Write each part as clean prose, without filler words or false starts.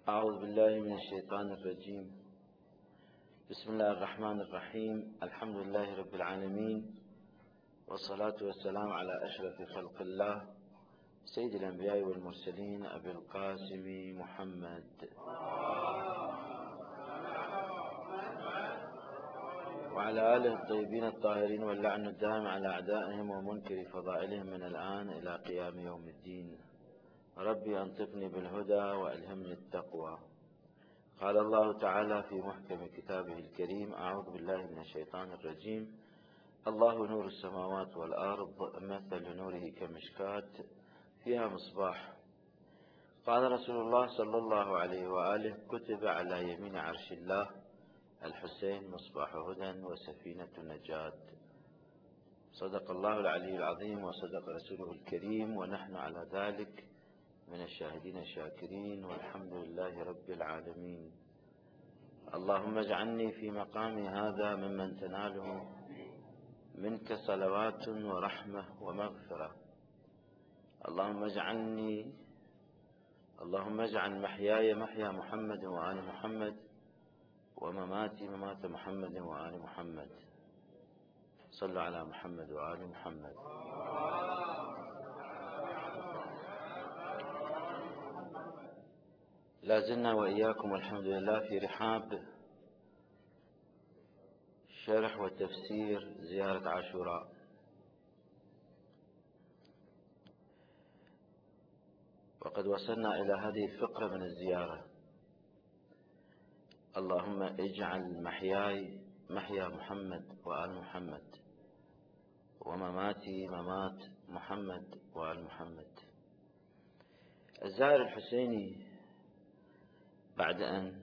أعوذ بالله من الشيطان الرجيم. بسم الله الرحمن الرحيم. الحمد لله رب العالمين، والصلاة والسلام على أشرف خلق الله سيد الأنبياء والمرسلين أبي القاسم محمد وعلى آله الطيبين الطاهرين، واللعن الدائم على أعدائهم ومنكر فضائلهم من الآن إلى قيام يوم الدين. ربي أنطقني بالهدى وألهمني التقوى. قال الله تعالى في محكم كتابه الكريم: أعوذ بالله من الشيطان الرجيم. الله نور السماوات والأرض، مثل نوره كمشكاة فيها مصباح. قال رسول الله صلى الله عليه وآله: كتب على يمين عرش الله الحسين مصباح هدى وسفينة نجاة. صدق الله العلي العظيم وصدق رسوله الكريم، ونحن على ذلك من الشاهدين الشاكرين، والحمد لله رب العالمين. اللهم اجعلني في مقامي هذا ممن تناله منك صلوات ورحمة ومغفرة. اللهم اجعل محياي محيا محمد وآل محمد، ومماتي ممات محمد وآل محمد. صلوا على محمد وآل محمد. لازلنا وإياكم والحمد لله في رحاب شرح وتفسير زيارة عاشوراء. وقد وصلنا إلى هذه الفقرة من الزيارة: اللهم اجعل محياي محيا محمد وآل محمد، ومماتي ممات محمد وآل محمد. الزائر الحسيني بعد أن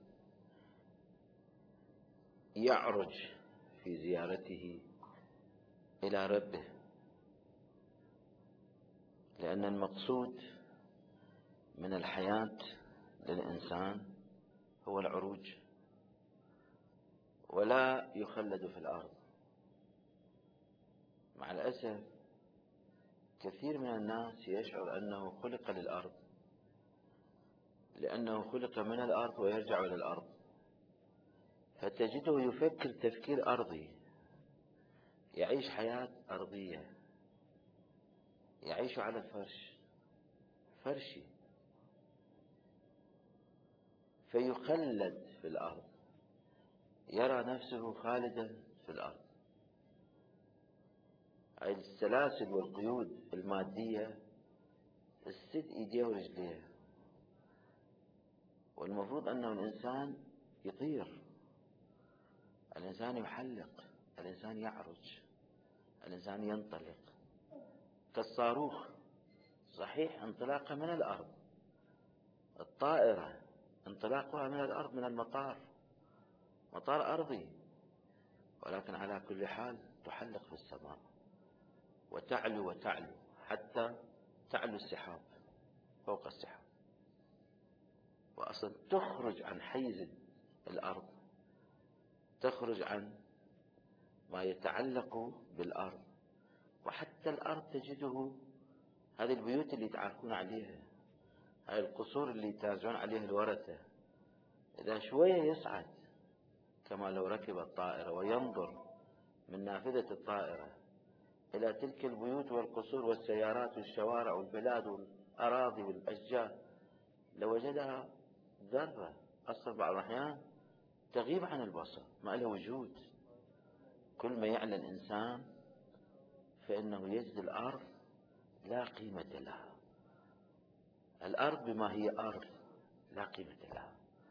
يعرج في زيارته إلى ربه، لأن المقصود من الحياة للإنسان هو العروج، ولا يخلد في الأرض. مع الأسف كثير من الناس يشعر أنه خلق للأرض، لأنه خلق من الأرض ويرجع إلى الأرض، فتجده يفكر تفكير أرضي، يعيش حياة أرضية، يعيش على الفرش فرشي، فيخلد في الأرض، يرى نفسه خالدا في الأرض. هاي السلاسل والقيود المادية تسد إيديه ورجليه، والمفروض أنه الإنسان يطير، الإنسان يحلق، الإنسان يعرج، الإنسان ينطلق كالصاروخ. صحيح انطلاقها من الأرض، الطائرة انطلاقها من الأرض، من المطار، مطار أرضي، ولكن على كل حال تحلق في السماء وتعلو وتعلو حتى تعلو السحاب فوق السحاب، وأصلا تخرج عن حيز الأرض، تخرج عن ما يتعلق بالأرض. وحتى الأرض تجده، هذه البيوت اللي تعرفون عليها، هاي القصور اللي يتاجرون عليها الورثة، إذا شوية يصعد كما لو ركب الطائرة وينظر من نافذة الطائرة إلى تلك البيوت والقصور والسيارات والشوارع والبلاد والأراضي والأشجار، لوجدها ذرة أصلا بعض الأحيان تغيب عن البصر، ما لها وجود. كل ما يعلى الإنسان فإنه يجد الأرض لا قيمة لها، الأرض بما هي أرض لا قيمة لها.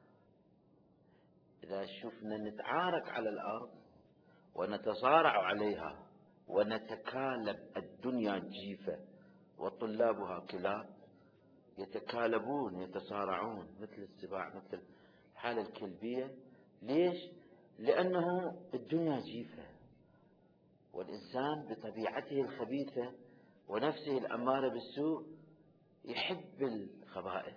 إذا شفنا نتعارك على الأرض ونتصارع عليها ونتكالب، الدنيا جيفة وطلابها كلاب، يتكالبون يتصارعون مثل السباع، مثل الحالة الكلبية. ليش؟ لأنه الدنيا جيفة، والإنسان بطبيعته الخبيثة ونفسه الأمارة بالسوء يحب الخبائث.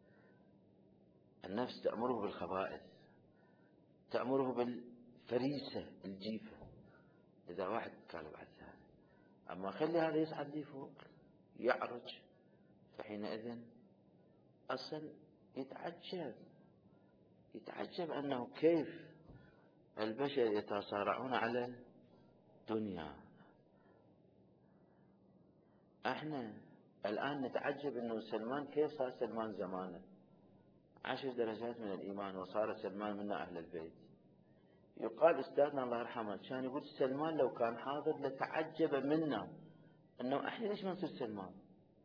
النفس تأمره بالخبائث، تأمره بالفريسة الجيفة. إذا واحد تكالب على الثاني، أما خلي هذا يصعد لي فوق يعرج، فحينئذ أصل يتعجب أنه كيف البشر يتصارعون على الدنيا. احنا الآن نتعجب أنه سلمان كيف صار سلمان زمانه 10 درجات من الإيمان وصار سلمان منا أهل البيت. يقال أستاذنا الله يرحمه كان يقول سلمان لو كان حاضر لتعجب منا أنه احنا ليش ما نصير سلمان.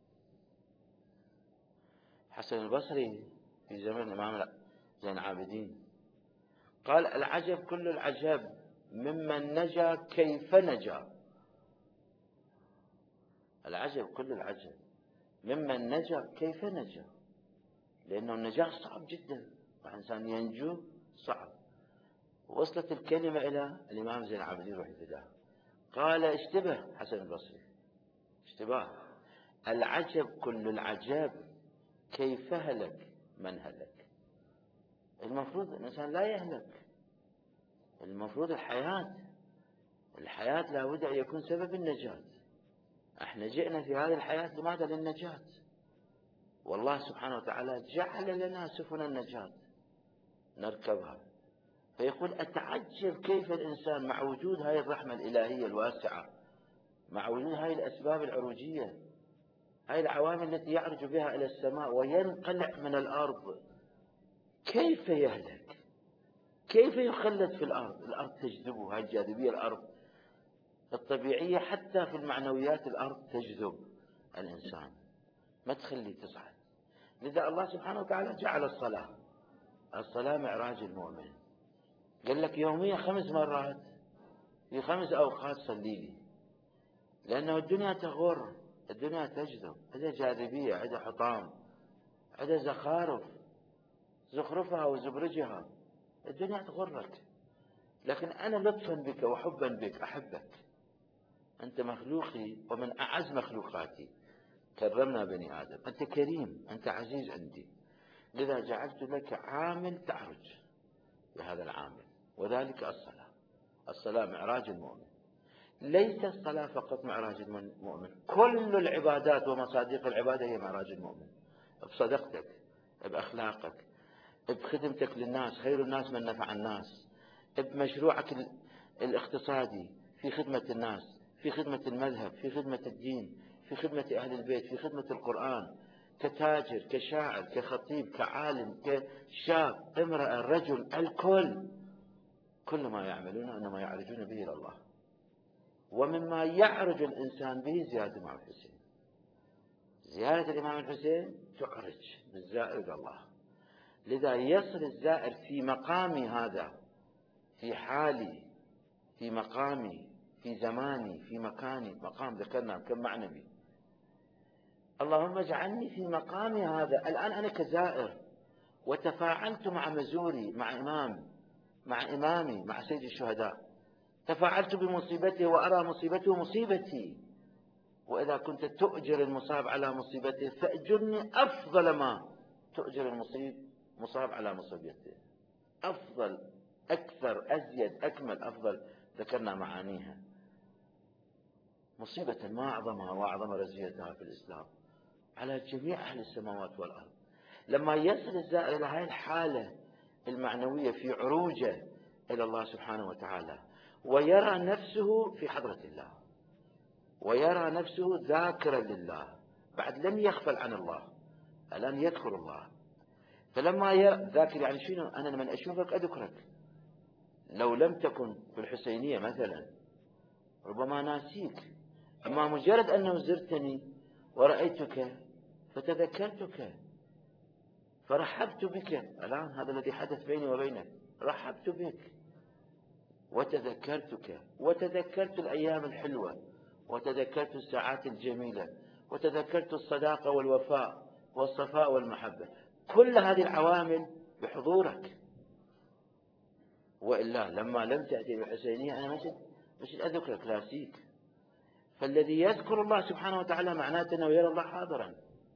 حسن البصري في زمن الإمام زين العابدين قال العجب كل العجب ممن نجا كيف نجا. العجب كل العجب ممن نجا كيف نجا، لأنه النجاة صعب جدا، الإنسان ينجو صعب. وصلت الكلمة إلى الإمام زين العابدين روح الفداء قال اشتبه حسن البصري اشتباه، العجب كل العجب كيف هلك من هلك. المفروض الإنسان لا يهلك، المفروض الحياة لابد أن يكون سبب النجاة. احنا جئنا في هذه الحياة لماذا؟ للنجاة. والله سبحانه وتعالى جعل لنا سفن النجاة نركبها. فيقول أتعجب كيف الإنسان مع وجود هاي الرحمة الإلهية الواسعة، مع وجود هاي الأسباب العروجية، هاي العوامل التي يعرج بها إلى السماء وينقلع من الأرض، كيف يهلك؟ كيف يخلد في الأرض تجذبه هاي الجاذبية، الأرض الطبيعية حتى في المعنويات الأرض تجذب الإنسان ما تخليه تصعد. لذا الله سبحانه وتعالى جعل الصلاة معراج المؤمن. قال لك يوميا 5 مرات في 5 أوقات صلي لي، لأنه الدنيا تغر، الدنيا تجذب، عندها جاذبية، عندها حطام، عندها زخارف، زخرفها وزبرجها، الدنيا تغرك. لكن أنا لطفا بك وحبا بك أحبك، أنت مخلوقي ومن أعز مخلوقاتي، كرمنا بني آدم، أنت كريم، أنت عزيز عندي، لذا جعلت لك عامل تعرج بهذا العامل، وذلك الصلاة معراج المؤمن. ليس الصلاة فقط معراج المؤمن، كل العبادات ومصادق العبادة هي معراج المؤمن. بصدقتك، بأخلاقك، بخدمتك للناس، خير الناس من نفع الناس، بمشروعك الاقتصادي في خدمة الناس، في خدمة المذهب، في خدمة الدين، في خدمة أهل البيت، في خدمة القرآن، كتاجر، كشاعر، كخطيب، كعالم، كشاب، امرأة، رجل، الكل كل ما يعملون إنما يعرجون به إلى الله. ومما يعرج الإنسان به زيارة الإمام الحسين. زيارة الإمام الحسين تعرج بالزائر إلى الله. لذا يصل الزائر في مقامي هذا، في حالي، في مقامي، في زماني، في مكاني، مقام ذكرنا كم معنوي. اللهم اجعلني في مقامي هذا الآن أنا كزائر، وتفاعلت مع مزوري، مع إمامي، مع سيد الشهداء، تفاعلت بمصيبته وأرى مصيبته مصيبتي. وإذا كنت تؤجر المصاب على مصيبته فأجرني أفضل ما تؤجر المصاب على مصيبته. أفضل، أكثر، أزيد، أكمل، أفضل، ذكرنا معانيها. مصيبة ما أعظمها وأعظم رزيتها في الإسلام على جميع أهل السماوات والأرض. لما يصل الزائر إلى هذه الحالة المعنوية في عروجه إلى الله سبحانه وتعالى، ويرى نفسه في حضرة الله، ويرى نفسه ذاكرا لله، بعد لم يغفل عن الله، الآن يذكر الله. فلما يرى ذاكر يعني شنو؟ أنا لمن أشوفك أذكرك. لو لم تكن في الحسينية مثلا ربما ناسيك، أما مجرد أنه زرتني ورأيتك فتذكرتك فرحبت بك. الآن هذا الذي حدث بيني وبينك، رحبت بك وتذكرتك، وتذكرت الأيام الحلوة، وتذكرت الساعات الجميلة، وتذكرت الصداقة والوفاء والصفاء والمحبة. كل هذه العوامل بحضورك. وإلا لما لم تأتي بالحسينية أنا مش أذكرك، لاسيك. فالذي يذكر الله سبحانه وتعالى معناته أنه يرى الله حاضرا.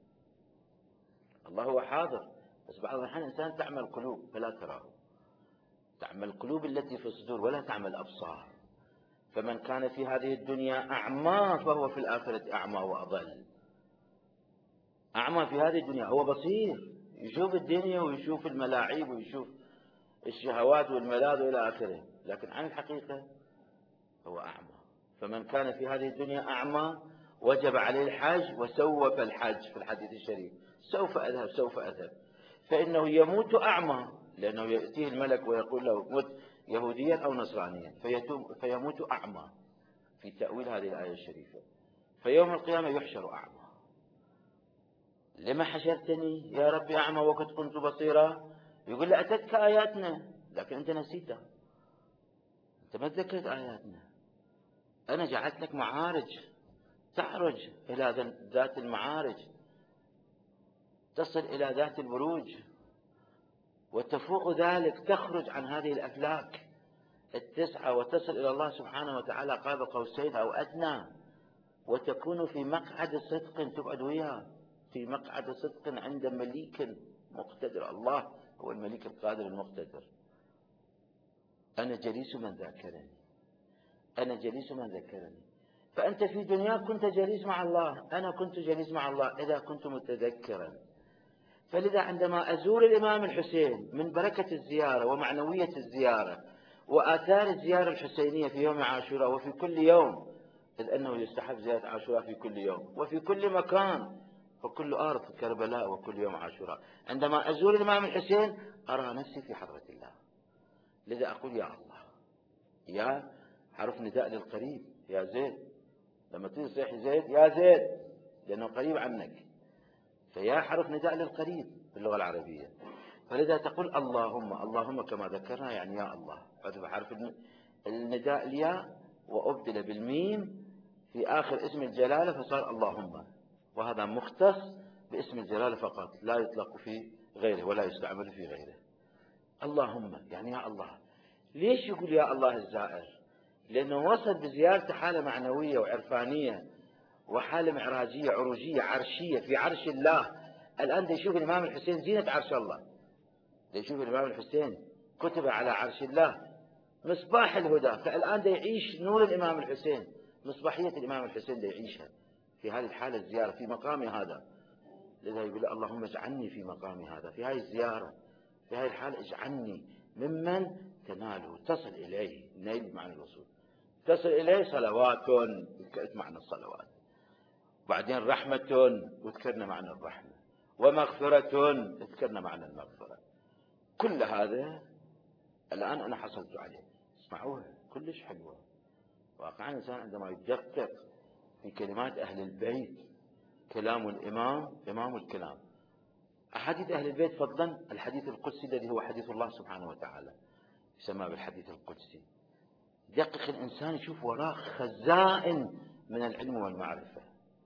الله هو حاضر، بس بعض الأحيان الإنسان تعمل قلوب فلا تراه، تعمل القلوب التي في الصدور ولا تعمل أبصار. فمن كان في هذه الدنيا أعمى فهو في الآخرة أعمى وأضل. أعمى في هذه الدنيا، هو بصير يشوف الدنيا ويشوف الملاعب ويشوف الشهوات والملاذ وإلى آخره، لكن عن الحقيقة هو أعمى. فمن كان في هذه الدنيا أعمى وجب عليه الحج وسوف الحج في الحديث الشريف، سوف أذهب سوف أذهب، فإنه يموت أعمى، لأنه يأتيه الملك ويقول له مت يهوديا أو نصرانيا فيموت أعمى في تأويل هذه الآية الشريفة. فيوم القيامة يحشر أعمى. لما حشرتني يا ربي أعمى وقد كنت بصيرا؟ يقول له أتتك آياتنا لكن أنت نسيتها، أنت ما تذكرت آياتنا. أنا جعلت لك معارج تعرج إلى ذات المعارج، تصل إلى ذات البروج، وتفوق ذلك تخرج عن هذه الأفلاك التسعة وتصل إلى الله سبحانه وتعالى قاب قوسين أو أدنى، وتكون في مقعد صدق تقعد وياه، في مقعد صدق عند مليك مقتدر. الله هو الملك القادر المقتدر. أنا جليس من ذكرني، أنا جليس من ذكرني. فأنت في دنياك كنت جليس مع الله، أنا كنت جليس مع الله إذا كنت متذكرا. فلذا عندما أزور الإمام الحسين من بركة الزيارة ومعنوية الزيارة وآثار الزيارة الحسينية في يوم عاشوراء وفي كل يوم، إذ أنه يستحب زيارة عاشوراء في كل يوم وفي كل مكان، فكل أرض كربلاء وكل يوم عاشوراء. عندما أزور الإمام الحسين أرى نفسي في حضرة الله. لذا أقول يا الله، يا حرف نداء للقريب، يا زيد، لما تصيح زيد يا زيد لأنه قريب عنك، فيا حرف نداء للقريب باللغة العربية. فلذا تقول اللهم، اللهم كما ذكرنا يعني يا الله، حذف حرف النداء الياء وأبدل بالميم في آخر اسم الجلالة فصار اللهم، وهذا مختص باسم الجلالة فقط، لا يطلق في غيره ولا يستعمل في غيره. اللهم يعني يا الله. ليش يقول يا الله الزائر؟ لأنه وصل بزيارته حالة معنوية وعرفانية وحالة معراجية عروجية عرشية في عرش الله. الآن دا يشوف الإمام الحسين زينة عرش الله، دا يشوف الإمام الحسين كتب على عرش الله مصباح الهدى. فالآن دا يعيش نور الإمام الحسين، مصباحية الإمام الحسين دا يعيشها في هذه الحالة الزيارة في مقامي هذا. لذا يقول اللهم اجعلني في مقامي هذا في هذه الزيارة، في هذه الحالة اجعلني ممن تناله تصل إليه. نيل معنى الوصول، تصل إليه صلوات ذكرت معنى الصلوات، بعدين رحمة وذكرنا معنى الرحمة، ومغفرة ذكرنا معنى المغفرة. كل هذا الآن أنا حصلت عليه. اسمعوها كلش حلوة. واقعا الإنسان عندما يدقق في كلمات أهل البيت، كلام الإمام إمام الكلام، أحاديث أهل البيت فضلا الحديث القدسي الذي هو حديث الله سبحانه وتعالى يسمى بالحديث القدسي. دقق الإنسان يشوف وراه خزائن من العلم والمعرفة.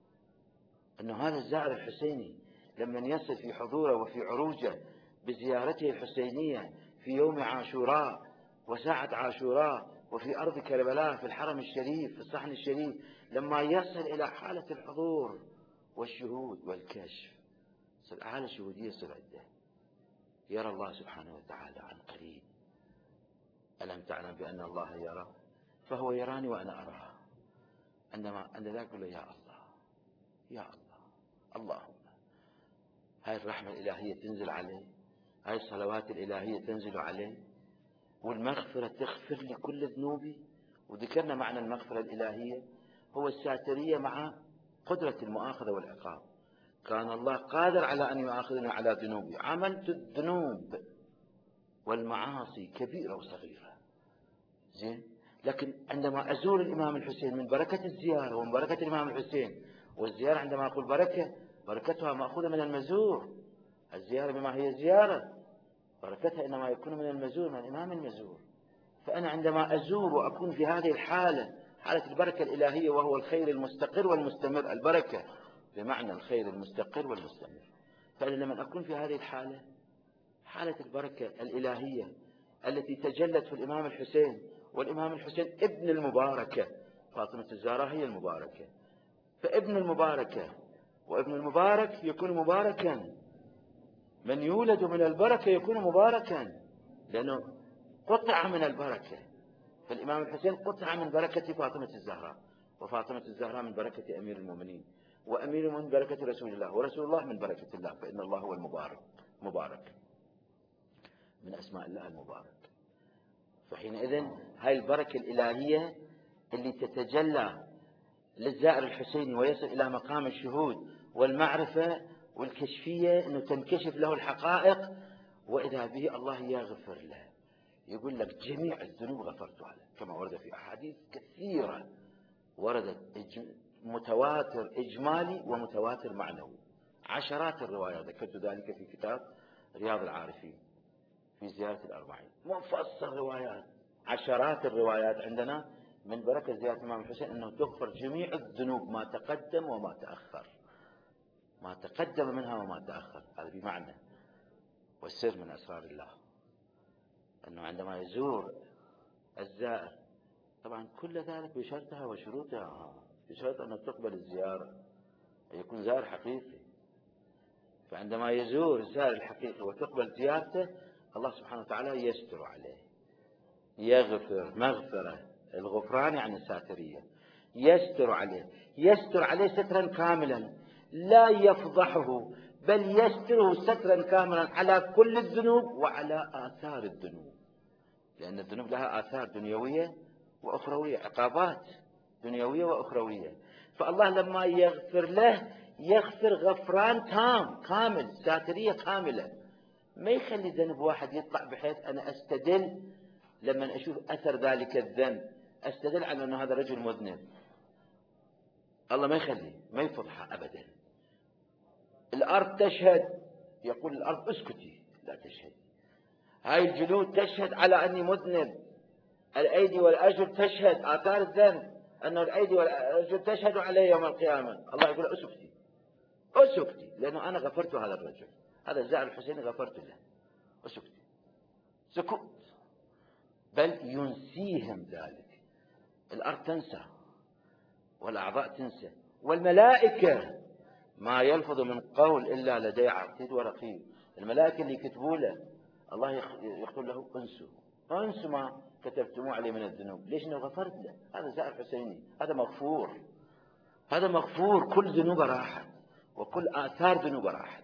أن هذا الزائر الحسيني لما يصل في حضوره وفي عروجه بزيارته الحسينية في يوم عاشوراء وساعة عاشوراء وفي أرض كربلاء في الحرم الشريف في الصحن الشريف، لما يصل إلى حالة الحضور والشهود والكشف، الحالة الشهودية يصل عنده يرى الله سبحانه وتعالى عن قريب. ألم تعلم بأن الله يرى؟ فهو يراني وأنا أراه. عندما ذاك يقول له يا الله يا الله، اللهم هاي الرحمة الإلهية تنزل عليه، هاي الصلوات الإلهية تنزل عليه، والمغفرة تغفر لي كل ذنوبي. وذكرنا معنى المغفرة الإلهية هو الساترية مع قدرة المؤاخذة والعقاب. كان الله قادر على أن يؤاخذني على ذنوبي، عملت الذنوب والمعاصي كبيرة وصغيرة، زين، لكن عندما أزور الإمام الحسين من بركة الزيارة ومن بركة الإمام الحسين، والزيارة عندما أقول بركة بركتها مأخوذة من المزور، الزيارة بما هي زيارة بركتها إنما يكون من المزور من الإمام المزور. فأنا عندما أزور وأكون في هذه الحالة، حالة البركة الإلهية وهو الخير المستقر والمستمر، البركة بمعنى الخير المستقر والمستمر. فأنا لما أكون في هذه الحالة، حالة البركة الإلهية التي تجلت في الإمام الحسين، والإمام الحسين ابن المباركة، فاطمة الزهراء هي المباركة، فابن المباركة وابن المبارك يكون مباركا، من يولد من البركة يكون مباركا لأنه قطع من البركة. فالإمام الحسين قطع من بركة فاطمة الزهراء، وفاطمة الزهراء من بركة أمير المؤمنين، وأمير المؤمنين من بركة رسول الله، ورسول الله من بركة الله، فإن الله هو المبارك مبارك، من أسماء الله المبارك. فحينئذ هاي البركة الإلهية اللي تتجلى للزائر الحسيني ويصل إلى مقام الشهود والمعرفة والكشفية، أنه تنكشف له الحقائق، وإذا به الله يغفر له. يقول لك جميع الذنوب غفرتها له، كما ورد في أحاديث كثيرة وردت متواتر إجمالي ومتواتر معنوي، عشرات الروايات، ذكرت ذلك في كتاب رياض العارفين في زيارة الأربعين، مفصل روايات، عشرات الروايات عندنا من بركة زيارة الإمام الحسين أنه تغفر جميع الذنوب ما تقدم وما تأخر، ما تقدم منها وما تأخر. هذا بمعنى والسر من أسرار الله، أنه عندما يزور الزائر، طبعا كل ذلك بشرطها وشروطها، بشرط أن تقبل الزيارة، يكون زائر حقيقي. فعندما يزور الزائر الحقيقي وتقبل زيارته، الله سبحانه وتعالى يستر عليه، يغفر مغفرة، الغفران يعني ساترية، يستر عليه، يستر عليه سترا كاملا لا يفضحه، بل يستره سترا كاملا على كل الذنوب وعلى آثار الذنوب، لأن الذنوب لها آثار دنيوية وأخروية، عقابات دنيوية وأخروية. فالله لما يغفر له يغفر غفران تام كامل، ساترية كاملة، ما يخلي ذنب واحد يطلع، بحيث أنا أستدل لما أشوف أثر ذلك الذنب أستدل على أن هذا رجل مذنب. الله ما يخلي، ما يفضحه أبدا. الأرض تشهد، يقول الأرض اسكتي لا تشهد، هاي الجلود تشهد على أني مذنب، الأيدي والأرجل تشهد، آثار الذنب أن الأيدي والأرجل تشهد علي يوم القيامة. الله يقول اسكتي اسكتي، لأنه أنا غفرت هذا الرجل، هذا الزائر الحسيني غفرت له، اسكتي، سكوت. بل ينسيهم ذلك، الأرض تنسى والأعضاء تنسى، والملائكة ما يلفظ من قول إلا لدي عتيد ورقيب، الملائكة اللي يكتبوا له الله يقول له انسوا ما كتبتموه عليه من الذنوب. ليش؟ انه غفرت له، هذا زائر حسيني، هذا مغفور، هذا مغفور، كل ذنوبه راحت وكل آثار ذنوبه راحت.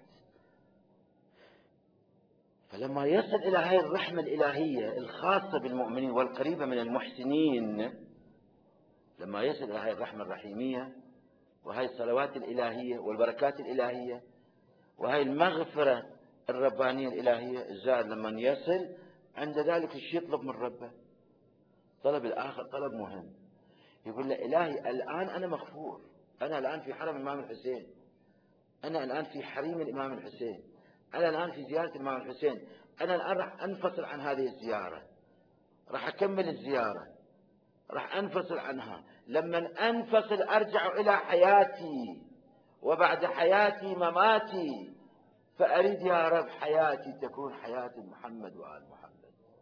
فلما يصل إلى هذه الرحمة الإلهية الخاصة بالمؤمنين والقريبة من المحسنين، لما يصل إلى هذه الرحمة الرحيمية وهذه الصلوات الإلهية والبركات الإلهية وهذه المغفرة الربانية الإلهية، الزائر لما يصل عند ذلك الشيء يطلب من ربه طلب الآخر، طلب مهم، يقول له إلهي الآن أنا مغفور، أنا الآن في حرم الإمام الحسين، أنا الآن في حريم الإمام الحسين، أنا الآن في زيارة الإمام الحسين، أنا الآن راح أنفصل عن هذه الزيارة، راح أكمل الزيارة، راح أنفصل عنها، لما أنفصل أرجع إلى حياتي، وبعد حياتي مماتي، فأريد يا رب حياتي تكون حياة محمد وآل محمد.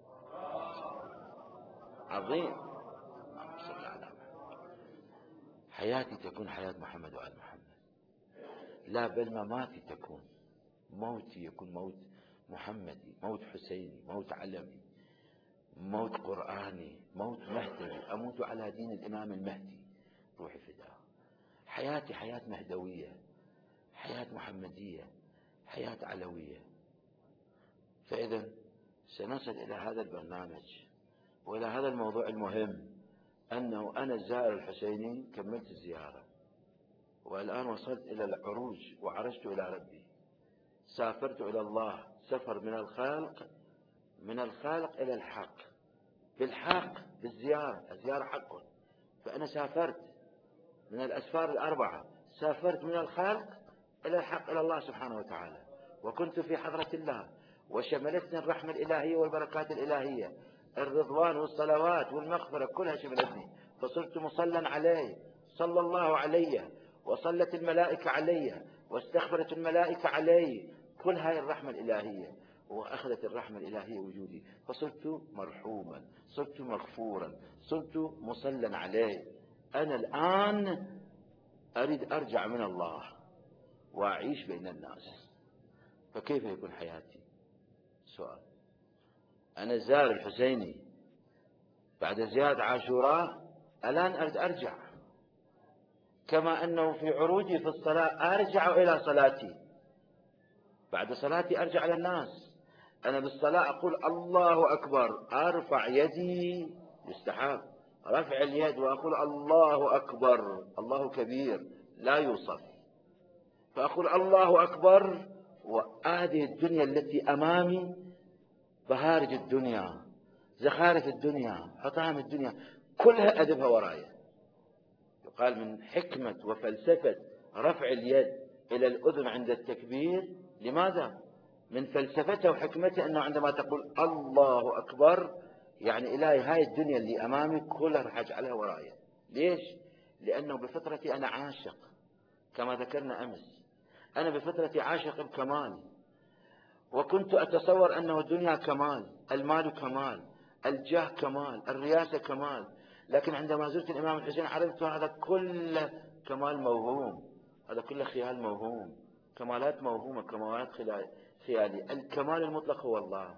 عظيم، حياتي تكون حياة محمد وآل محمد، لا بل مماتي تكون، موتي يكون موت محمدي، موت حسيني، موت علوي، موت قرآني، موت مهدوي، أموت على دين الإمام المهدي، روحي فداه. حياتي حياة مهدوية، حياة محمدية، حياة علوية. فإذا سنصل إلى هذا البرنامج وإلى هذا الموضوع المهم، أنه أنا الزائر الحسيني كملت الزيارة، والآن وصلت إلى العروج وعرجت إلى ربي، سافرت إلى الله سفر من الخالق إلى الحق، بالحق، بالزيارة، الزيارة حق. فأنا سافرت من الأسفار الأربعة، سافرت من الخالق إلى الحق، إلى الله سبحانه وتعالى، وكنت في حضرة الله، وشملتني الرحمة الإلهية والبركات الإلهية، الرضوان والصلوات والمغفرة كلها شملتني، فصرت مصلى عليه، صلى الله علي، وصلت الملائكة علي، واستغفرت الملائكة علي، كل هاي الرحمة الإلهية، وأخذت الرحمة الإلهية وجودي، فصرت مرحوما، صرت مغفورا، صرت مصلى عليه. أنا الآن أريد أرجع من الله وأعيش بين الناس، فكيف يكون حياتي؟ سؤال. أنا الزائر الحسيني بعد زيارة عاشوراء الآن أريد أرجع، كما أنه في عروجي في الصلاة أرجع إلى صلاتي، بعد صلاتي أرجع للناس. أنا بالصلاة أقول الله أكبر، أرفع يدي، يستحب رفع اليد وأقول الله أكبر، الله كبير لا يوصف، فأقول الله أكبر. وهذه الدنيا التي أمامي، بهارج الدنيا، زخارف الدنيا، حطام الدنيا، كلها أذبها ورايا. يقال من حكمة وفلسفة رفع اليد إلى الأذن عند التكبير، لماذا؟ من فلسفته وحكمته أنه عندما تقول الله أكبر يعني إلهي هاي الدنيا اللي أمامي كلها راح أجعلها ورايا. ليش؟ لأنه بفطرتي أنا عاشق، كما ذكرنا أمس، أنا بفطرتي عاشق الكمال، وكنت أتصور أنه الدنيا كمال، المال كمال، الجاه كمال، الرياسة كمال، لكن عندما زرت الإمام الحسين عرفت هذا كله كمال موهوم، هذا كله خيال موهوم، كمالات موهومة، كمالات خيالية. الكمال المطلق هو الله،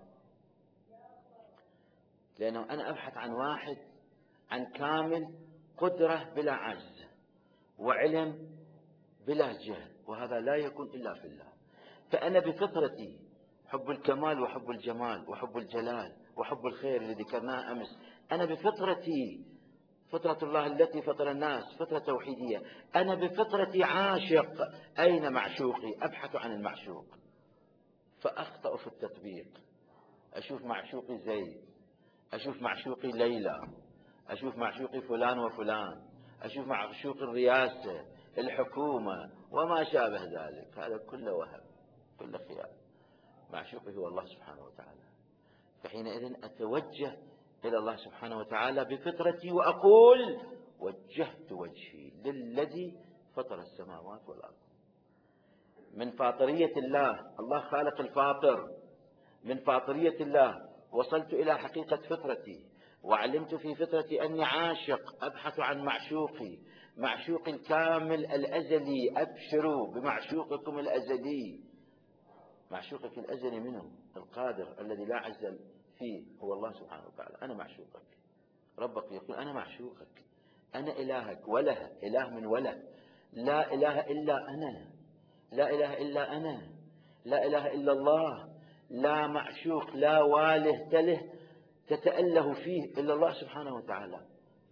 لأنه أنا أبحث عن واحد، عن كامل قدرة بلا عجز، وعلم بلا جهل، وهذا لا يكون إلا في الله. فأنا بفطرتي حب الكمال وحب الجمال وحب الجلال وحب الخير اللي ذكرناه أمس. أنا بفطرتي، فطرة الله التي فطر الناس فطرة توحيدية، أنا بفطرتي عاشق. أين معشوقي؟ أبحث عن المعشوق، فأخطأ في التطبيق. أشوف معشوقي زيد، أشوف معشوقي ليلى، أشوف معشوقي فلان وفلان، أشوف معشوق الرئاسة، الحكومة، وما شابه ذلك. هذا كله وهم، كله خيال. معشوقي هو الله سبحانه وتعالى. فحينئذ أتوجه إلى الله سبحانه وتعالى بفطرتي وأقول وجهت وجهي للذي فطر السماوات والأرض. من فاطرية الله، الله خالق الفاطر، من فاطرية الله وصلت إلى حقيقة فطرتي، وعلمت في فطرتي أني عاشق، أبحث عن معشوقي، معشوقي الكامل الأزلي. أبشروا بمعشوقكم الأزلي. معشوقك الأزلي منه؟ القادر الذي لا عجز فيه، هو الله سبحانه وتعالى. أنا معشوقك. ربك يقول أنا معشوقك، أنا إلهك، وله إله من وله، لا إله إلا أنا، لا إله إلا أنا، لا إله إلا الله، لا معشوق، لا واله تله تتأله فيه إلا الله سبحانه وتعالى.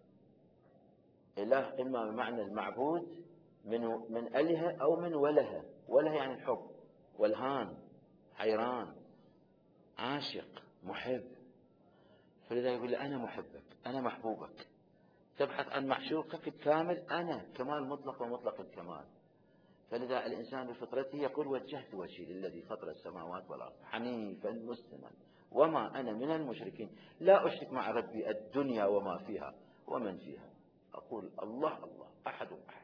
إله إما بمعنى المعبود من أله أو من وله. وله يعني الحب، والهان حيران، عاشق، محب. فلذا يقول أنا محبك، أنا محبوبك. تبحث عن معشوقك الكامل، أنا كمال مطلق ومطلق الكمال. فلذا الإنسان بفطرته يقول وجهت وجهي للذي فطر السماوات والأرض حنيفا مسلما وما أنا من المشركين. لا أشرك مع ربي الدنيا وما فيها ومن فيها. أقول الله الله أحد أحد.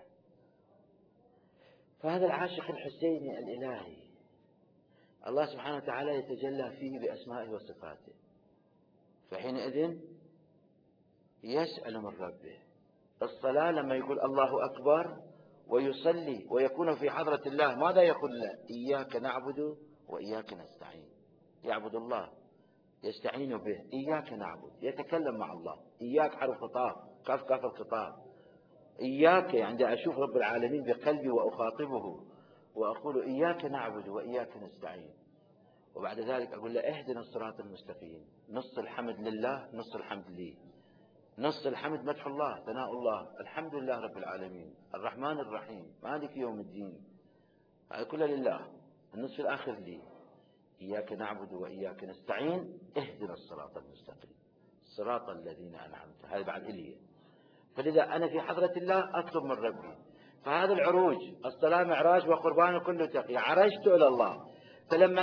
فهذا العاشق الحسيني الإلهي، الله سبحانه وتعالى يتجلى فيه بأسمائه وصفاته. فحينئذ يسأل من ربه. الصلاة لما يقول الله أكبر ويصلي ويكون في حضرة الله، ماذا يقول له؟ إياك نعبد وإياك نستعين. يعبد الله، يستعين به. إياك نعبد، يتكلم مع الله. إياك حرف خطاب، كاف كاف الخطاب. إياك يعني أشوف رب العالمين بقلبي وأخاطبه وأقول إياك نعبد وإياك نستعين. وبعد ذلك أقول له اهدنا الصراط المستقيم. نص الحمد لله، نص الحمد لي. نص الحمد مدح الله، ثناء الله، الحمد لله رب العالمين، الرحمن الرحيم، مالك يوم الدين. هذا كله لله. النصف الآخر لي. إياك نعبد وإياك نستعين، اهدنا الصراط المستقيم صراط الذين أنعمت. هذا بعد إلي. فلذا أنا في حضرة الله أطلب من ربي. فهذا العروج، الصلاة معراج وقربان كله تقي. عرجت إلى الله. فلما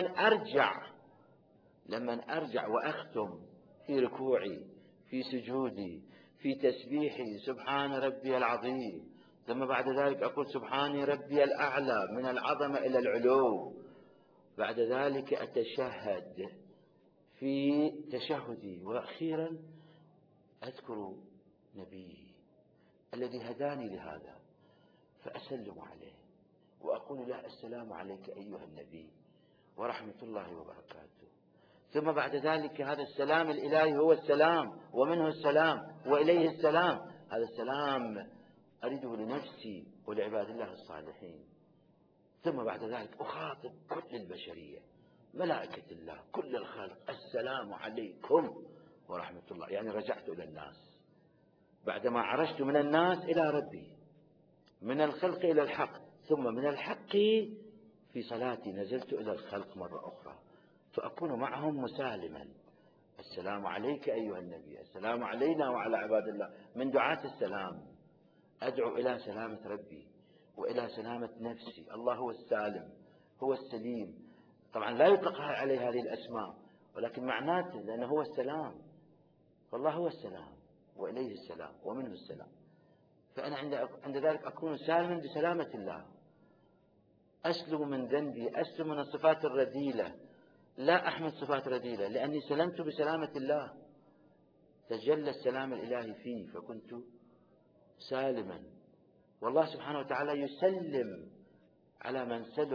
أرجع وأختم في ركوعي، في سجودي، في تسبيحي سبحان ربي العظيم، ثم بعد ذلك أقول سبحان ربي الأعلى، من العظمة إلى العلو. بعد ذلك أتشهد في تشهدي، وأخيرا أذكر نبيي الذي هداني لهذا، فأسلم عليه وأقول له السلام عليك أيها النبي ورحمة الله وبركاته. ثم بعد ذلك هذا السلام الإلهي هو السلام، ومنه السلام وإليه السلام. هذا السلام أريده لنفسي ولعباد الله الصالحين. ثم بعد ذلك أخاطب كل البشرية، ملائكة الله، كل الخلق، السلام عليكم ورحمة الله. يعني رجعت إلى الناس بعدما عرجت من الناس إلى ربي، من الخلق إلى الحق، ثم من الحق في صلاتي نزلت إلى الخلق مرة أخرى، فأكون معهم مسالما. السلام عليك أيها النبي، السلام علينا وعلى عباد الله، من دعاة السلام. أدعو إلى سلامة ربي وإلى سلامة نفسي. الله هو السالم، هو السليم. طبعا لا يطلق عليه هذه الأسماء، ولكن معناته لأنه هو السلام، فالله هو السلام وإليه السلام ومنه السلام. فأنا عند ذلك أكون سالما بسلامة الله، أسلم من ذنبي، أسلم من الصفات الرذيلة، لا أحمل صفات رذيلة، لأني سلمت بسلامة الله، تجلى السلام الإلهي فيه فكنت سالما. والله سبحانه وتعالى يسلم على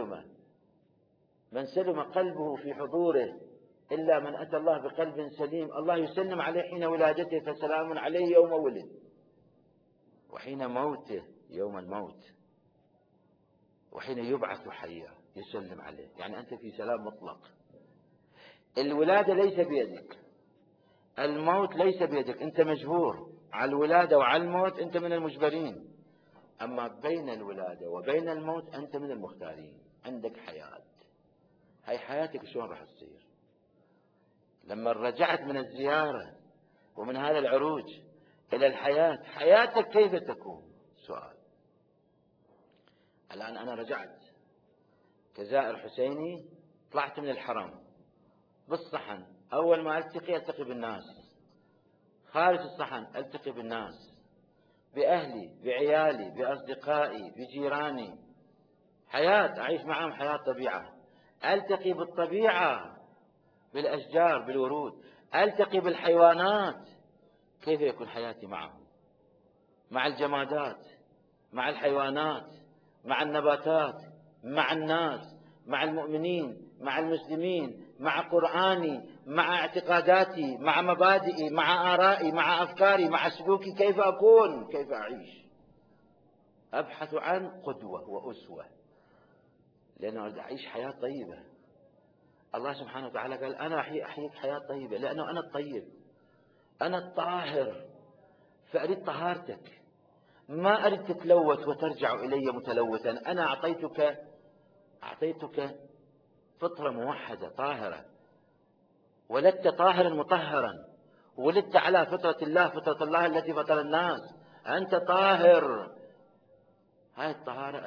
من سلم قلبه في حضوره، إلا من أتى الله بقلب سليم. الله يسلم عليه حين ولادته فسلام عليه يوم ولد، وحين موته يوم الموت، وحين يبعث حيا يسلم عليه. يعني أنت في سلام مطلق. الولادة ليس بيدك، الموت ليس بيدك، أنت مجبور على الولادة وعلى الموت، أنت من المجبرين. أما بين الولادة وبين الموت أنت من المختارين، عندك حياة. هاي حياتك شلون راح تصير؟ لما رجعت من الزيارة ومن هذا العروج إلى الحياة، حياتك كيف تكون؟ سؤال. الآن أنا رجعت كزائر حسيني، طلعت من الحرم بالصحن، أول ما ألتقي بالناس، خارج الصحن ألتقي بالناس، بأهلي، بعيالي، بأصدقائي، بجيراني، حياة أعيش معهم حياة طبيعة. ألتقي بالطبيعة، بالأشجار، بالورود، ألتقي بالحيوانات، كيف يكون حياتي معهم؟ مع الجمادات، مع الحيوانات، مع النباتات، مع الناس، مع المؤمنين، مع المسلمين، مع قرآني، مع اعتقاداتي، مع مبادئي، مع آرائي، مع أفكاري، مع سلوكي، كيف أكون؟ كيف أعيش؟ أبحث عن قدوة وأسوة، لأنه أريد أعيش حياة طيبة. الله سبحانه وتعالى قال أنا أحييك حياة طيبة، لأنه أنا الطيب، أنا الطاهر، فأريد طهارتك، ما أريد تتلوث وترجع إلي متلوثا. أنا أعطيتك فطرة موحدة طاهرة، ولدت طاهرا مطهرا، ولدت على فطرة الله، فطرة الله التي فطر الناس، أنت طاهر. هاي الطهارة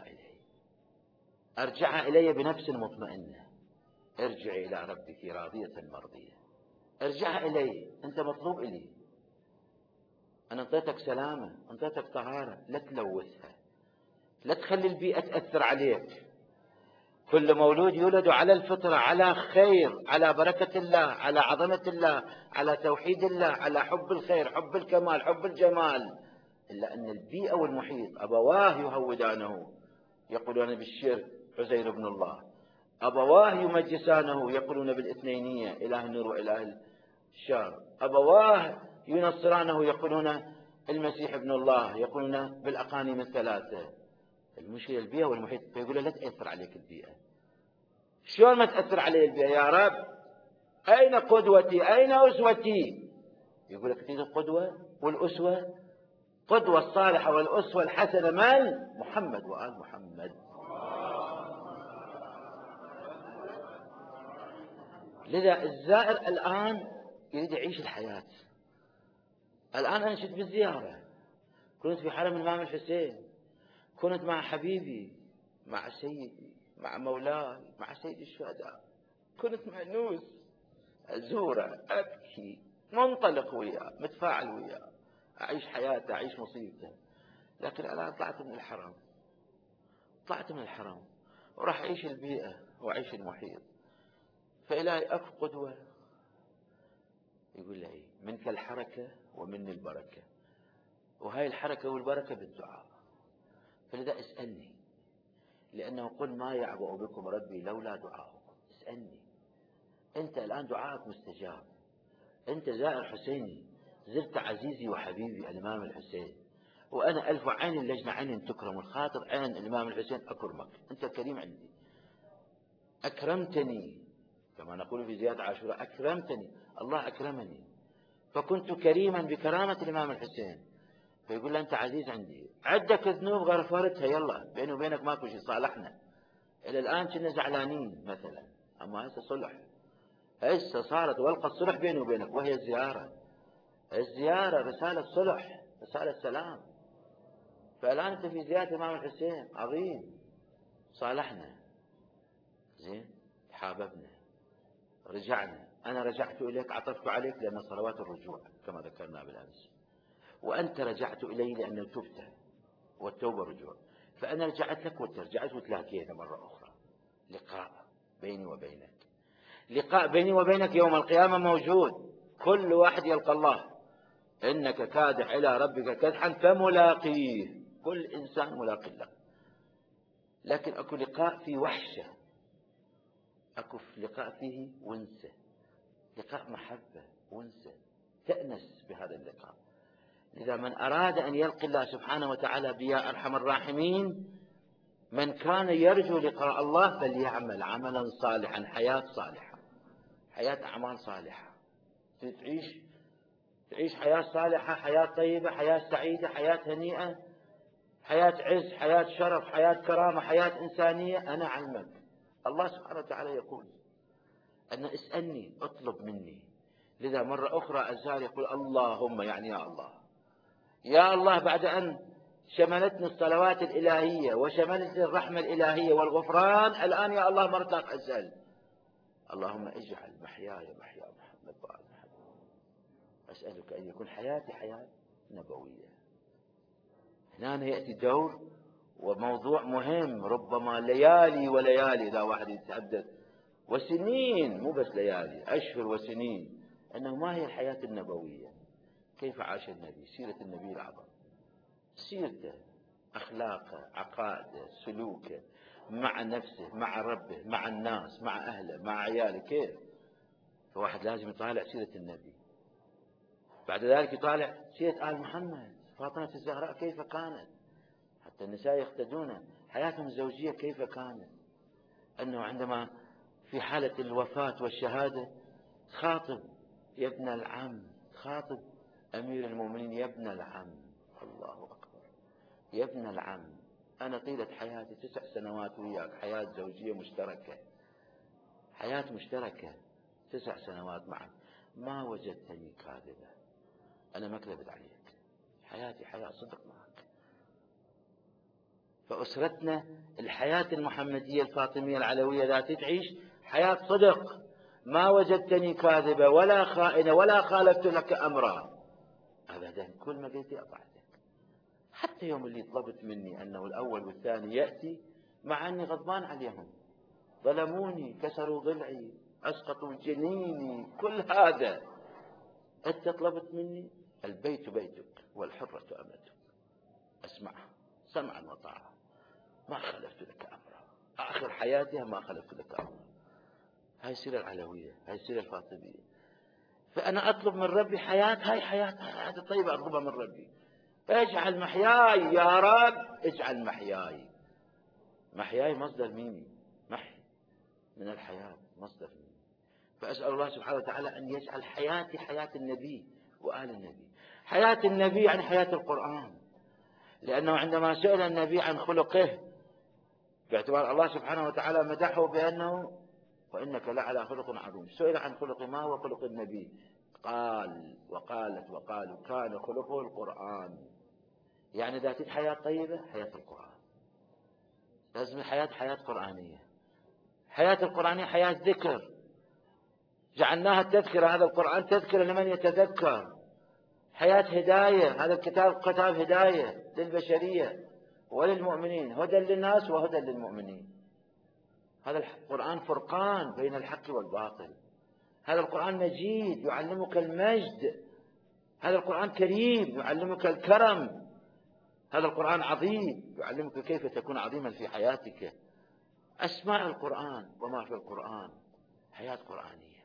أرجعها إلي بنفس مطمئنة. ارجعي إلى ربك راضية مرضية، ارجعها إلي، أنت مطلوب إلي. أنا انطيتك سلامة، انطيتك طهارة، لا تلوثها، لا تخلي البيئة تأثر عليك. كل مولود يولد على الفطرة، على خير، على بركة الله، على عظمة الله، على توحيد الله، على حب الخير، حب الكمال، حب الجمال. إلا أن البيئة والمحيط أبواه يهودانه يقولون بالشرك عزير بن الله، أبواه يمجسانه يقولون بالاثنينية إله النور وإله الشر، أبواه ينصرانه يقولون المسيح ابن الله، يقولون بالأقانيم الثلاثة. المشكلة البيئة والمحيط. فيقول لا تأثر عليك البيئة. شلون ما تأثر علي البيئة يا رب؟ أين قدوتي؟ أين أسوتي؟ يقول لك تريد القدوة والأسوة؟ قدوة الصالحة والأسوة الحسنة من؟ محمد وآل محمد. لذا الزائر الآن يريد يعيش الحياة. الآن أنا شفت بالزيارة، كنت في حرم الإمام الحسين، كنت مع حبيبي، مع سيدي، مع مولاي، مع سيد الشهداء، كنت مأنوس، أزوره، أبكي، منطلق وياه، متفاعل وياه، أعيش حياته، أعيش مصيبته. لكن الآن طلعت من الحرم وراح أعيش البيئة وأعيش المحيط. فإلهي أكو قدوة، يقول لي منك الحركة ومني البركة، وهاي الحركة والبركة بالدعاء. فلذا اسألني، لأنه قل ما يعبأ بكم ربي لولا دعاؤكم. اسألني أنت الآن، دعائك مستجاب. أنت زائر حسيني، زرت عزيزي وحبيبي الإمام الحسين، وأنا ألف عين اللجنة عين تكرم الخاطر، عين الإمام الحسين أكرمك، أنت كريم عندي، أكرمتني كما نقول في زيارة عاشوراء، أكرمتني، الله أكرمني، فكنت كريما بكرامة الإمام الحسين. فيقول له أنت عزيز عندي، عندك ذنوب غفرتها، يلا بيني وبينك ماكو شيء، صالحنا. إلى الآن كنا زعلانين مثلا، أما هسه صلح، هسه صارت ولقى الصلح بيني وبينك، وهي الزيارة. الزيارة رسالة صلح، رسالة سلام. فالآن أنت في زيارة الإمام الحسين، عظيم، صالحنا، زين، حاببنا، رجعنا، أنا رجعت إليك، عطفت عليك لأن صلوات الرجوع كما ذكرنا بالأمس، وأنت رجعت إلي لأن تبت، والتوبة رجوع، فأنا رجعت لك وأنت رجعت، وتلاقينا مرة أخرى، لقاء بيني وبينك، لقاء بيني وبينك يوم القيامة موجود، كل واحد يلقى الله، إنك كادح إلى ربك كدحا فملاقيه، كل إنسان ملاقي له. لكن أكو لقاء فيه وحشة، أكو لقاء فيه ونسة، لقاء محبة ونسة، تأنس بهذا اللقاء. لذا من أراد أن يلقي الله سبحانه وتعالى بيا أرحم الراحمين، من كان يرجو لقاء الله فليعمل عملا صالحا، حياة صالحة، حياة أعمال صالحة، تعيش حياة صالحة، حياة طيبة، حياة سعيدة، حياة هنيئة، حياة عز، حياة شرف، حياة كرامة، حياة إنسانية. أنا علمك، الله سبحانه وتعالى يقول أن اسألني، اطلب مني. لذا مرة أخرى الزار يقول اللهم، يعني يا الله، يا الله، بعد أن شملتني الصلوات الإلهية وشملتني الرحمة الإلهية والغفران، الآن يا الله مرتاح أسأل، اللهم اجعل محياي محيا محمد وآل محمد. أسألك أن يكون حياتي حياة نبوية. هنا يأتي دور وموضوع مهم، ربما ليالي وليالي إذا واحد يتحدث، وسنين، مو بس ليالي، أشهر وسنين، أنه ما هي الحياة النبوية، كيف عاش النبي، سيرة النبي الأعظم، سيرته، أخلاقه، عقائده، سلوكه مع نفسه، مع ربه، مع الناس، مع أهله، مع عياله، كيف. فواحد لازم يطالع سيرة النبي، بعد ذلك يطالع سيرة آل محمد، فاطمة الزهراء كيف كانت، حتى النساء يقتدون، حياتهم الزوجية كيف كانت، أنه عندما في حالة الوفاة والشهادة خاطب يا ابن العم، خاطب أمير المؤمنين يا ابن العم، الله أكبر، يا ابن العم، أنا طيلة حياتي 9 سنوات وياك، حياة زوجية مشتركة، حياة مشتركة 9 سنوات معك، ما وجدتني كاذبة، أنا ما كذبت عليك، حياتي حياة صدق معك. فأسرتنا الحياة المحمدية الفاطمية العلوية ذات تعيش حياة صدق، ما وجدتني كاذبة ولا خائنة ولا خالفت لك أمرا أبدا، كل ما قلت أطعتك. حتى يوم اللي طلبت مني أنه الأول والثاني يأتي، مع أني غضبان عليهم، ظلموني، كسروا ضلعي، أسقطوا جنيني، كل هذا أنت طلبت مني، البيت بيتك والحرة أمتك، أسمعها سمعا وطاعة، ما خلفت لك أمرا، آخر حياتها ما خلفت لك أمرا. هاي السيرة العلوية، هاي السيرة الفاطمية. فأنا أطلب من ربي حياة، هاي حياة طيبة أطلبها من ربي، اجعل محياي يا رب، اجعل محياي، محياي مصدر ميمي، محي من الحياة، مصدر ميمي. فأسأل الله سبحانه وتعالى أن يجعل حياتي حياة النبي وآل النبي. حياة النبي يعني حياة القرآن، لأنه عندما سئل النبي عن خلقه، باعتبار الله سبحانه وتعالى مدحه بأنه وإنك لعلى خلق عظيم، سئل عن خلق ما هو خلق النبي، قال وقالت وقالوا كان خلقه القرآن. يعني ذات حياة طيبة، حياة القرآن، لازم حياة قرآنية، حياة القرآنية حياة ذكر، جعلناها تذكرة، هذا القرآن تذكرة لمن يتذكر، حياة هداية، هذا الكتاب كتاب هداية للبشرية وللمؤمنين، هدى للناس وهدى للمؤمنين. هذا القرآن فرقان بين الحق والباطل، هذا القرآن مجيد يعلمك المجد، هذا القرآن كريم يعلمك الكرم، هذا القرآن عظيم يعلمك كيف تكون عظيما في حياتك. أسماء القرآن وما في القرآن حياة قرآنية،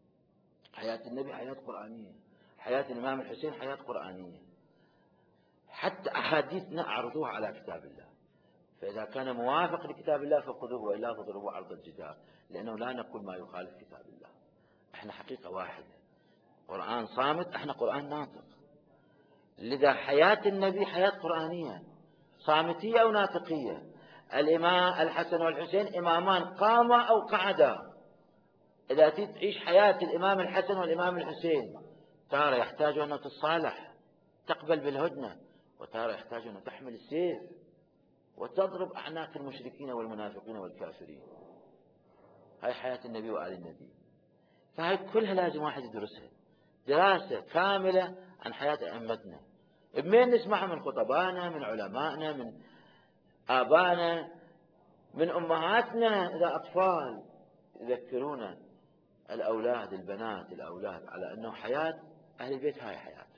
حياة النبي حياة قرآنية، حياة الإمام الحسين حياة قرآنية، حتى أحاديثنا أعرضوها على كتاب الله، فإذا كان موافق لكتاب الله فخذوه، وإلا فاضربوه عرض الجدار، لأنه لا نقول ما يخالف كتاب الله. احنا حقيقة واحدة، قرآن صامت، احنا قرآن ناطق. لذا حياة النبي حياة قرآنية صامتية أو ناطقية. الإمام الحسن والحسين إمامان قاما أو قعدا. إذا تعيش حياة الإمام الحسن والإمام الحسين، ترى يحتاج أن تتصالح تقبل بالهدنة، وترى يحتاج أن تحمل السيف وتضرب أعناق المشركين والمنافقين والكافرين. هاي حياة النبي وآل النبي. فهاي كلها لازم واحد يدرسها دراسة كاملة عن حياة أئمتنا. بمين نسمعها؟ من خطبائنا، من علمائنا، من آبائنا، من أمهاتنا. إذا أطفال يذكرونا الأولاد، البنات، الأولاد، على أنه حياة أهل البيت هاي حياتهم،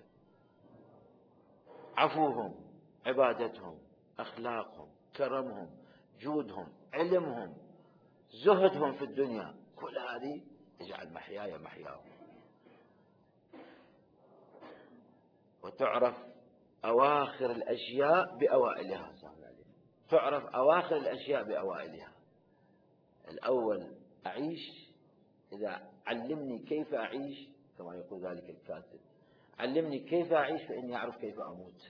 عفوهم، عبادتهم، أخلاقهم، كرمهم، جودهم، علمهم، زهدهم في الدنيا، كل هذه يجعل محياي محياهم. وتعرف أواخر الأشياء بأوائلها. تعرف أواخر الأشياء بأوائلها. الأول أعيش، إذا علمني كيف أعيش، كما يقول ذلك الكاتب، علمني كيف أعيش فإني أعرف كيف أموت.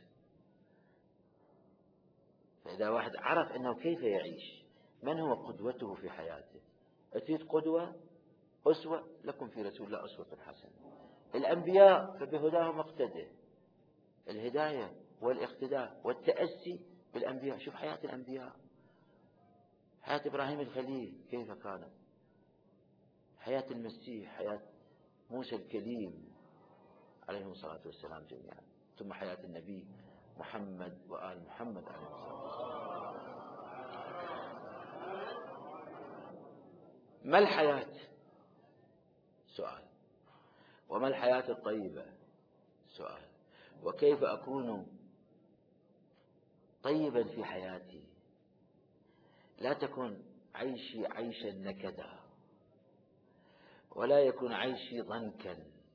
فإذا واحد عرف أنه كيف يعيش، من هو قدوته في حياته؟ أتيت قدوة، أسوة، لكم في رسول الله أسوة حسنة. الأنبياء فبهداهم اقتدى. الهداية والاقتداء والتأسي بالأنبياء. شوف حياة الأنبياء، حياة إبراهيم الخليل كيف كانت، حياة المسيح، حياة موسى الكليم عليهم الصلاة والسلام جميعا، ثم حياة النبي محمد وآل محمد عليه الصلاة والسلام. ما الحياة؟ سؤال. وما الحياة الطيبة؟ سؤال. وكيف أكون طيبا في حياتي؟ لا تكن عيشي عيشا نكدا، ولا يكون عيشي ضنكا.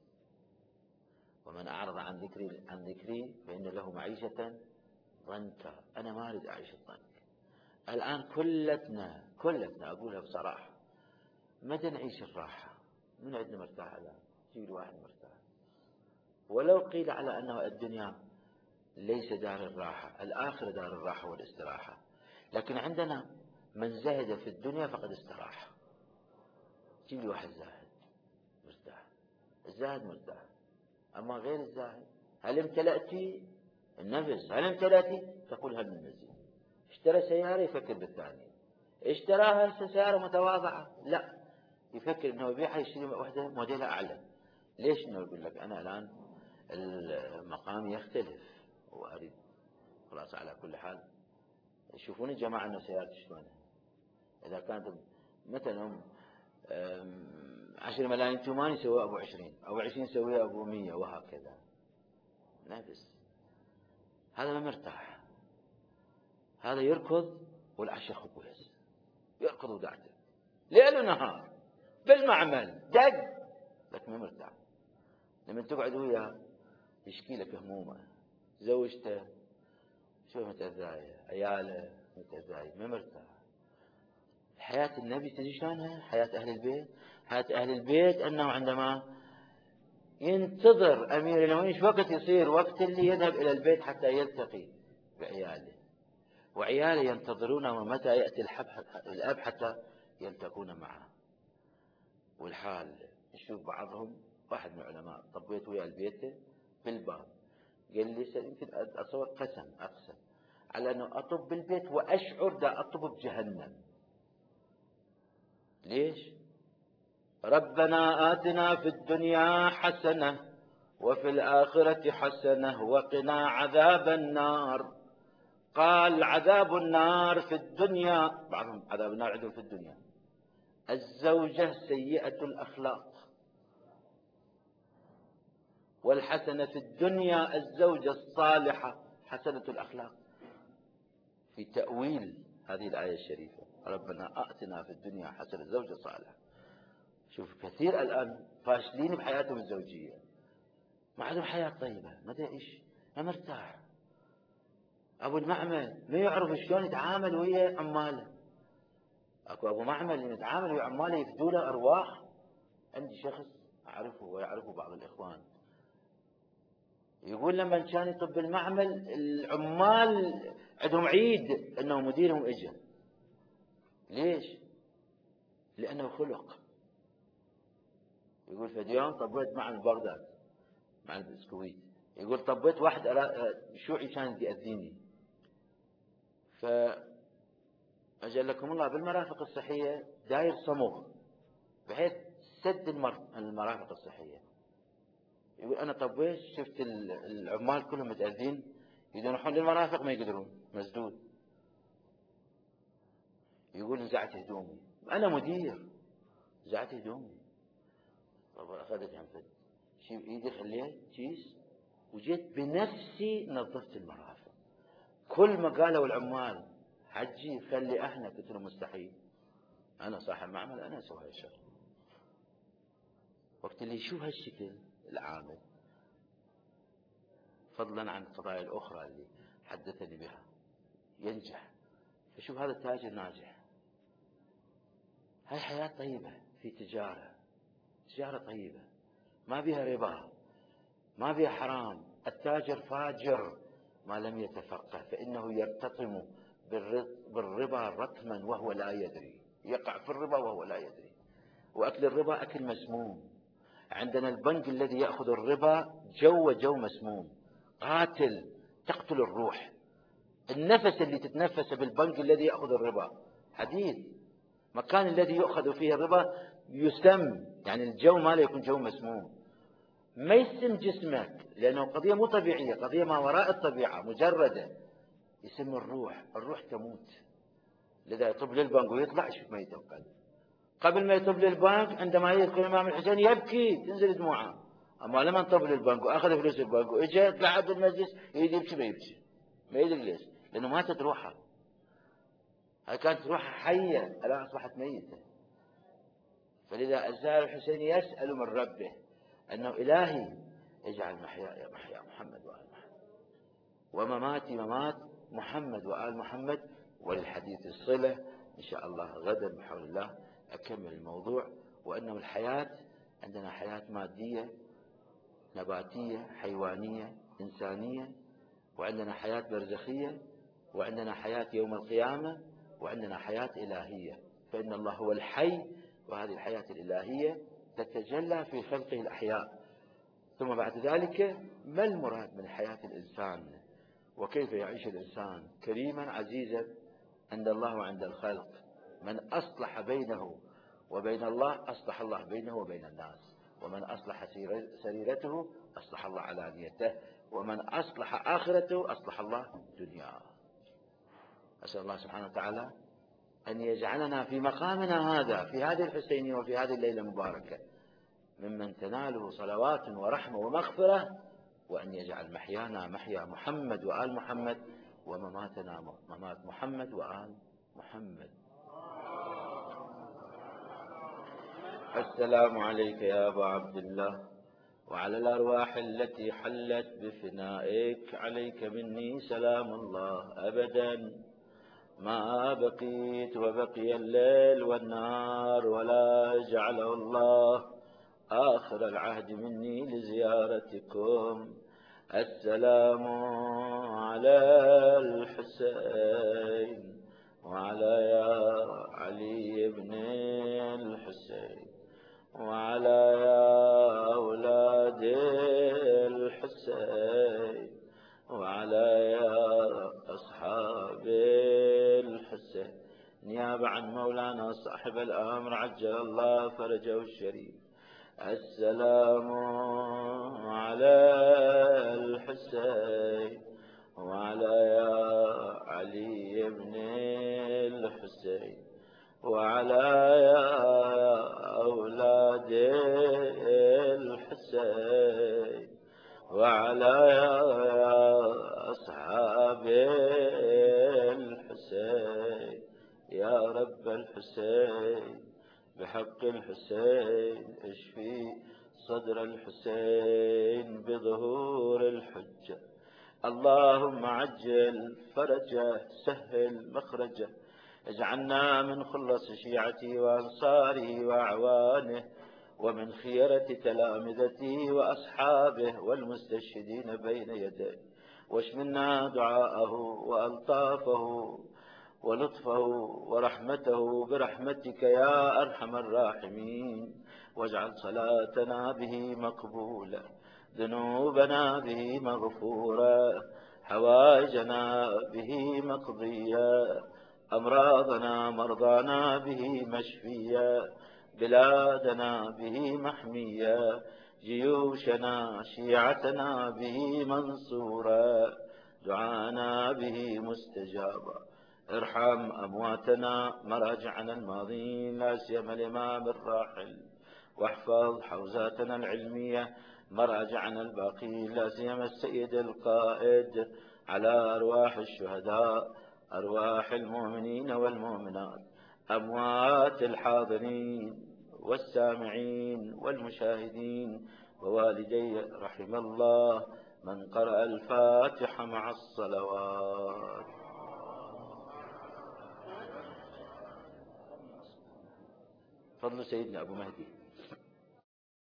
ومن أعرض عن ذكري فإن له معيشة ضنكا. أنا ما أريد أعيش الضنك. الآن كلتنا أقولها بصراحة، متى نعيش الراحة؟ من عندنا مرتاح الآن؟ يجي واحد مرتاح. ولو قيل على أنه الدنيا ليس دار الراحة، الآخرة دار الراحة والاستراحة. لكن عندنا من زهد في الدنيا فقد استراح. جيب لي واحد زاهد مرتاح، الزاهد مرتاح. أما غير الزاهد، هل امتلأتي النفس؟ هل امتلأتي؟ تقول هل من مزيد. اشترى سيارة يفكر بالثانية، اشتراها سيارة متواضعة، لا، يفكر انه يبيعها يشتري واحدة موديلها أعلى. ليش؟ انه يقول لك أنا الآن المقام يختلف وأريد. خلاص، على كل حال يشوفون الجماعة أن سيارة شلون. إذا كانت مثلا 10 ملايين تومان يسوي أبو 20، أو 20 يسوي أبو 100، وهكذا. نفس هذا ما مرتاح. هذا يركض والعشاء خبز، يركض ودعته ليل ونهار بالمعمل دق، لكن ما مرتاح. لما تقعد وياه يشكي لك همومه، زوجته شو متأذية، عياله متأذية، ما مرتاح. حياة النبي تدري شلونها؟ حياة أهل البيت. حياة أهل البيت أنه عندما ينتظر أمير المؤمنين ايش وقت يصير وقت اللي يذهب إلى البيت حتى يلتقي بعياله، وعياله ينتظرونه متى يأتي الأب حتى يلتقون معه. والحال نشوف بعضهم، واحد من العلماء طبيت ويا البيت بالباب، قال لي يمكن أتصور أقسم على أنه أطب بالبيت وأشعر دا أطب بجهنم. ليش؟ ربنا آتنا في الدنيا حسنة وفي الآخرة حسنة وقنا عذاب النار. قال عذاب النار في الدنيا، بعضهم عذاب النار عندهم في الدنيا، الزوجة سيئة الأخلاق، والحسنة في الدنيا الزوجة الصالحة حسنة الأخلاق. في تأويل هذه الآية الشريفة، ربنا آتنا في الدنيا حسنة، زوجة صالحة. شوف كثير الآن فاشلين بحياتهم الزوجية، ما عندهم حياة طيبة، ما يعيش، ما مرتاح. أبو المعمل ما يعرف شلون يتعامل ويا عماله. أكو أبو معمل يتعامل ويا عماله يفدوا له أرواح. عندي شخص أعرفه ويعرفه بعض الإخوان، يقول لما كان يطب المعمل العمال عندهم عيد أنه مديرهم إجا. ليش؟ لأنه خلق. يقول فد يوم طبيت مع بغداد مع البسكويت، يقول طبيت واحد شيوعي كان يأذيني، فأجل لكم الله بالمرافق الصحية داير صمغ بحيث سد المرافق الصحية. يقول أنا طبيت شفت العمال كلهم متأذين يروحون للمرافق ما يقدرون مسدود. يقول نزعت هدومي، أنا مدير نزعت هدومي. طب أخذت هم شيء إيدي خليها كيس وجيت بنفسي نظفت المرافق. كل ما قالوا العمال حجي خلي احنا، قلت له مستحيل، انا صاحب معمل انا اسوي هالشغل. وقت اللي يشوف هالشكل العامل فضلا عن القضايا الاخرى اللي حدثني بها ينجح، فشوف هذا التاجر ناجح. هاي حياة طيبة في تجارة طيبة ما بها ربا ما بها حرام. التاجر فاجر ما لم يتفقه، فإنه يرتطم بالربا رتما وهو لا يدري، يقع في الربا وهو لا يدري. وأكل الربا أكل مسموم. عندنا البنك الذي يأخذ الربا جو مسموم قاتل، تقتل الروح. النفس اللي تتنفس بالبنك الذي يأخذ الربا حديث. مكان الذي يؤخذ فيه الربا يسم، يعني الجو ماله يكون جو مسموم. ما يسم جسمك لأنه قضية مو طبيعية، قضية ما وراء الطبيعة مجردة. يسم الروح تموت. لذا يطب للبنك ويطلع يشوف ميت القلب. قبل ما يطب للبنك عندما يدخل الإمام الحسين يبكي تنزل دموعه. أما لما طب للبنك وأخذ فلوس البنك وإجا قعد بالمجلس يبكي ما يدري ليش، لأنه ماتت روحه. هاي كانت روحها حية الآن أصبحت ميتة. فلذا الزائر الحسين يسأل من ربه أنه إلهي اجعل محياي محيا محمد وآل محمد ومماتي ممات محمد وآل محمد. وللحديث الصلة إن شاء الله غدا بحول الله أكمل الموضوع. وأنه الحياة عندنا حياة مادية نباتية حيوانية إنسانية، وعندنا حياة برزخية، وعندنا حياة يوم القيامة، وعندنا حياة إلهية. فإن الله هو الحي، وهذه الحياة الإلهية تتجلى في خلقه الأحياء. ثم بعد ذلك ما المراد من حياة الإنسان، وكيف يعيش الإنسان كريما عزيزا عند الله وعند الخلق. من أصلح بينه وبين الله أصلح الله بينه وبين الناس، ومن أصلح سريرته أصلح الله علانيته، ومن أصلح آخرته أصلح الله دنياه. أسأل الله سبحانه وتعالى أن يجعلنا في مقامنا هذا في هذه الحسينية وفي هذه الليلة المباركة ممن تناله صلوات ورحمة ومغفرة، وأن يجعل محيانا محيا محمد وآل محمد، ومماتنا ممات محمد وآل محمد. السلام عليك يا أبا عبد الله وعلى الأرواح التي حلت بفنائك، عليك مني سلام الله أبدا ما بقيت وبقي الليل والنهار، ولا جعله الله آخر العهد مني لزيارتكم. السلام على الحسين وعلى يا علي بن الحسين وعلى يا أولاد الحسين وعلى يا أصحاب الحسين، نيابة عن مولانا صاحب الأمر عجل الله فرجه الشريف. السلام على الحسين وعلى يا علي بن الحسين وعلى يا أولاد الحسين وعلى يا أصحاب الحسين. يا رب الحسين بحق الحسين اشفي صدر الحسين بظهور الحجة. اللهم عجل فرجه، سهل مخرجه، اجعلنا من خلص شيعته وأنصاره وأعوانه، ومن خيرة تلامذته وأصحابه والمستشهدين بين يديه، واشملنا دعاءه وألطافه ولطفه ورحمته برحمتك يا أرحم الراحمين، واجعل صلاتنا به مقبولة، ذنوبنا به مغفورة، حوائجنا به مقضية، أمراضنا مرضانا به مشفية، بلادنا به محمية، جيوشنا شيعتنا به منصورة، دعانا به مستجابا. ارحم أمواتنا مراجعنا الماضين، لا سيما الإمام الراحل، واحفظ حوزاتنا العلمية مراجعنا الباقين، لا سيما السيد القائد، على أرواح الشهداء، أرواح المؤمنين والمؤمنات، أموات الحاضرين والسامعين والمشاهدين ووالدي، رحم الله من قرأ الفاتحة مع الصلوات. فضل سيدنا أبو مهدي.